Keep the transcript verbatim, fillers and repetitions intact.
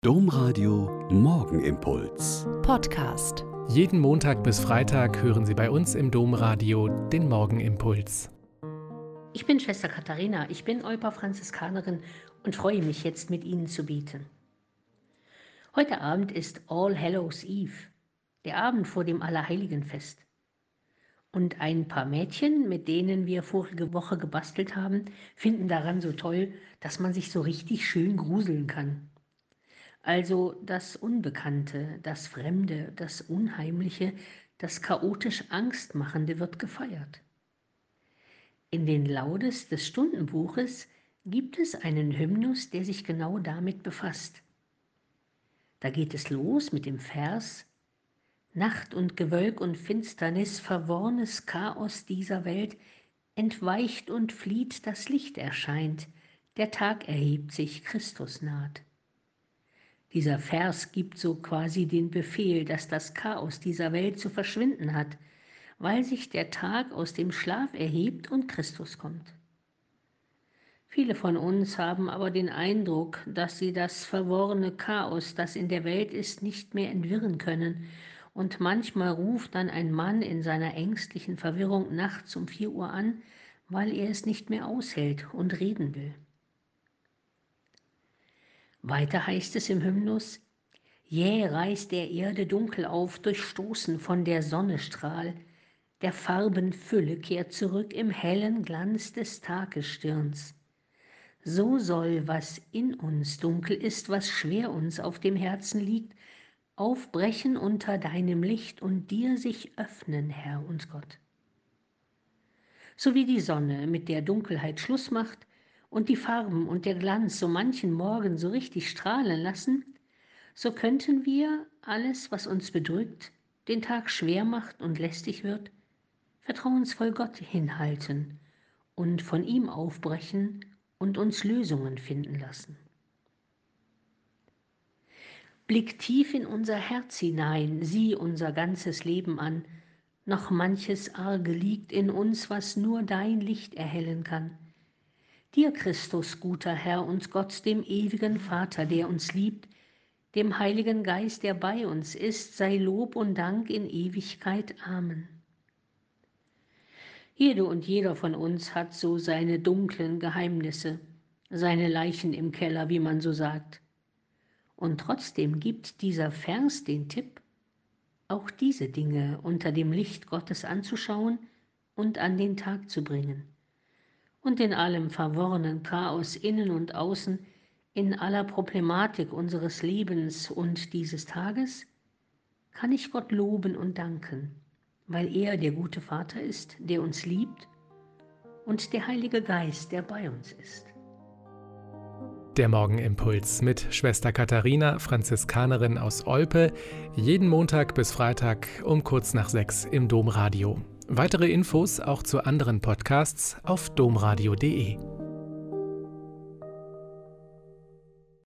Domradio Morgenimpuls. Podcast. Jeden Montag bis Freitag hören Sie bei uns im Domradio den Morgenimpuls. Ich bin Schwester Katharina, ich bin Olper Franziskanerin und freue mich jetzt mit Ihnen zu beten. Heute Abend ist All Hallows Eve, der Abend vor dem Allerheiligenfest. Und ein paar Mädchen, mit denen wir vorige Woche gebastelt haben, finden daran so toll, dass man sich so richtig schön gruseln kann. Also das Unbekannte, das Fremde, das Unheimliche, das chaotisch Angstmachende wird gefeiert. In den Laudes des Stundenbuches gibt es einen Hymnus, der sich genau damit befasst. Da geht es los mit dem Vers: Nacht und Gewölk und Finsternis, verworrnes Chaos dieser Welt, entweicht und flieht, das Licht erscheint, der Tag erhebt sich, Christus naht. Dieser Vers gibt so quasi den Befehl, dass das Chaos dieser Welt zu verschwinden hat, weil sich der Tag aus dem Schlaf erhebt und Christus kommt. Viele von uns haben aber den Eindruck, dass sie das verworrene Chaos, das in der Welt ist, nicht mehr entwirren können, und manchmal ruft dann ein Mann in seiner ängstlichen Verwirrung nachts um vier Uhr an, weil er es nicht mehr aushält und reden will. Weiter heißt es im Hymnus: Jäh reißt der Erde dunkel auf, durchstoßen von der Sonne Strahl, der Farben Fülle kehrt zurück im hellen Glanz des Tagessterns. So soll, was in uns dunkel ist, was schwer uns auf dem Herzen liegt, aufbrechen unter deinem Licht und dir sich öffnen, Herr und Gott. So wie die Sonne mit der Dunkelheit Schluss macht und die Farben und der Glanz so manchen Morgen so richtig strahlen lassen, so könnten wir alles, was uns bedrückt, den Tag schwer macht und lästig wird, vertrauensvoll Gott hinhalten und von ihm aufbrechen und uns Lösungen finden lassen. Blick tief in unser Herz hinein, sieh unser ganzes Leben an, noch manches Arge liegt in uns, was nur dein Licht erhellen kann. Dir, Christus, guter Herr und Gott, dem ewigen Vater, der uns liebt, dem Heiligen Geist, der bei uns ist, sei Lob und Dank in Ewigkeit. Amen. Jede und jeder von uns hat so seine dunklen Geheimnisse, seine Leichen im Keller, wie man so sagt. Und trotzdem gibt dieser Vers den Tipp, auch diese Dinge unter dem Licht Gottes anzuschauen und an den Tag zu bringen. Und in allem verworrenen Chaos innen und außen, in aller Problematik unseres Lebens und dieses Tages, kann ich Gott loben und danken, weil er der gute Vater ist, der uns liebt, und der Heilige Geist, der bei uns ist. Der Morgenimpuls mit Schwester Katharina, Franziskanerin aus Olpe, jeden Montag bis Freitag um kurz nach sechs im Domradio. Weitere Infos auch zu anderen Podcasts auf domradio punkt de.